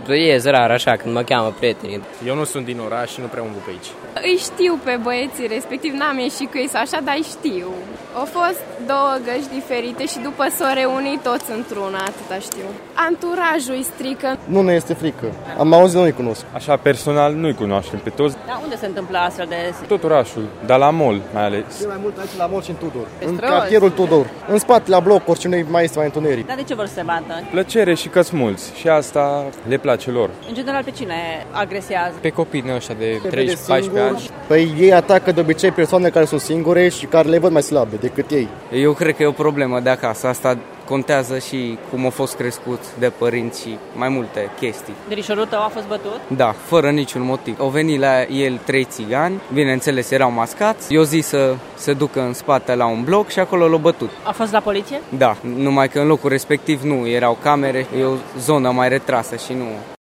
Ies rar așa când mă cheamă prietenii. Eu nu sunt din oraș și nu prea umblu pe aici. Îi știu pe băieții, respectiv n-am ieșit cu ei sau așa, dar îi știu. Au fost două găști diferite și după s-au reunit toți într-una, atâta știu. Anturajul îi strică. Nu ne este frică. Am auzit, nu-i cunosc. Așa, personal, nu-i cunoaștem pe toți. Dar unde se întâmplă astfel de... Tot orașul, dar la mall mai ales. Cel mai mult aici la Mall și în Tudor. În Stros. cartierul Tudor. În spate, la bloc, oricine mai este mai întuneric. Dar de ce vor să se bată? Plăcere și că-s mulți și asta le place lor. În general, pe cine agresează? Pe copiii ăștia de Se vede 13-14 ani. singur. Păi ei atacă de obicei persoane care sunt singure și care le văd mai slabe decât ei. Eu cred că e o problemă de acasă. Asta contează și cum a fost crescut de părinți și mai multe chestii. Verișorul tău a fost bătut? Da, fără niciun motiv. Au venit la el 3 țigani, bineînțeles erau mascați. Eu zis să se ducă în spate la un bloc și acolo l-au bătut. A fost la poliție? Da, numai că în locul respectiv nu erau camere, e o zonă mai retrasă și nu